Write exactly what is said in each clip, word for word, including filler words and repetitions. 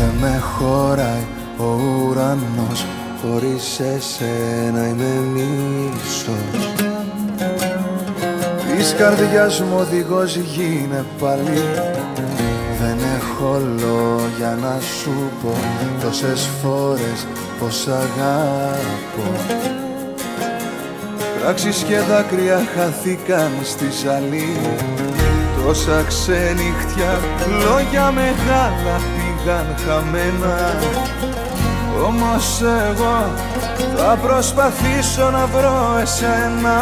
Δεν με χωράει ο ουρανός, χωρίς εσένα είμαι μίσος. Της καρδιάς μου οδηγός γίνε πάλι. Δεν έχω λόγια να σου πω τόσες φορές πως αγαπώ. Πράξεις και δάκρυα χαθήκαν στη ζαλή. Τόσα ξενύχτια, λόγια μεγάλα πήγαν χαμένα. Όμως εγώ θα προσπαθήσω να βρω εσένα.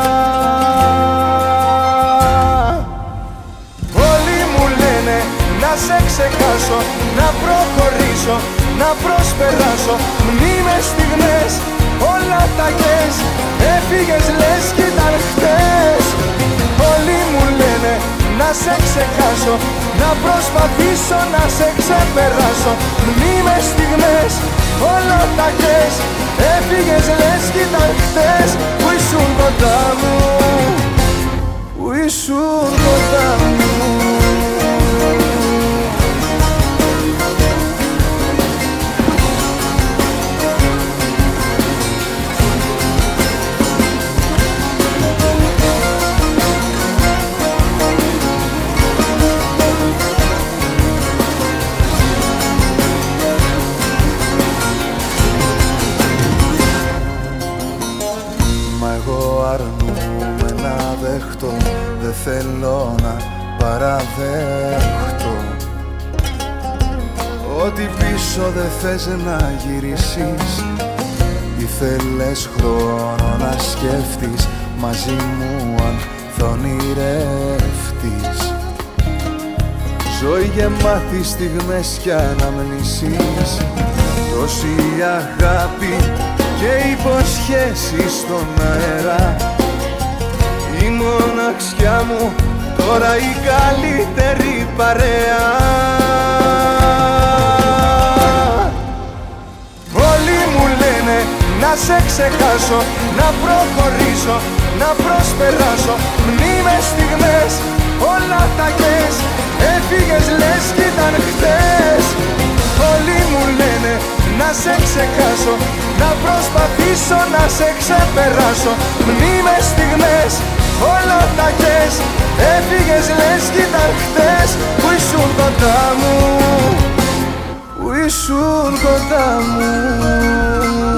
Όλοι μου λένε να σε ξεχάσω, να προχωρήσω, να προσπεράσω. Μνήμες, στιγμές, όλα τα γες. Έφυγες λες κι ήταν χτες. Όλοι μου λένε να σε ξεχάσω, να προσπαθήσω να σε ξεπεράσω. Μνήμες, στιγμές, όλα τα γες. Έφυγες λες κι ήταν χτες. Που ήσουν κοντά μου, που ήσουν κοντά μου. Αρνούμαι να δεχτώ, δεν θέλω να παραδέχτω ότι πίσω δεν θες να γυρίσεις. Ήθελες χρόνο να σκέφτεις μαζί μου αν θα ονειρευτείς. Ζωή γεμάτη στιγμές κι αναμνήσεις. Τόση αγάπη και υποσχέσεις στον αέρα. Η μοναξιά μου τώρα η καλύτερη παρέα. Όλοι μου λένε να σε ξεχάσω, να προχωρήσω, να προσπεράσω. Μνήμες, στιγμές, όλα τα γες. Έφυγες λες κι ήταν χτες. Όλοι μου λένε να σε ξεχάσω, να προσπαθήσω να σε ξεπεράσω. Μνήμες, στιγμές, όλα τα γες. Έφυγες λες κι ήταν χτες. Που ήσουν κοντά μου, που ήσουν κοντά μου.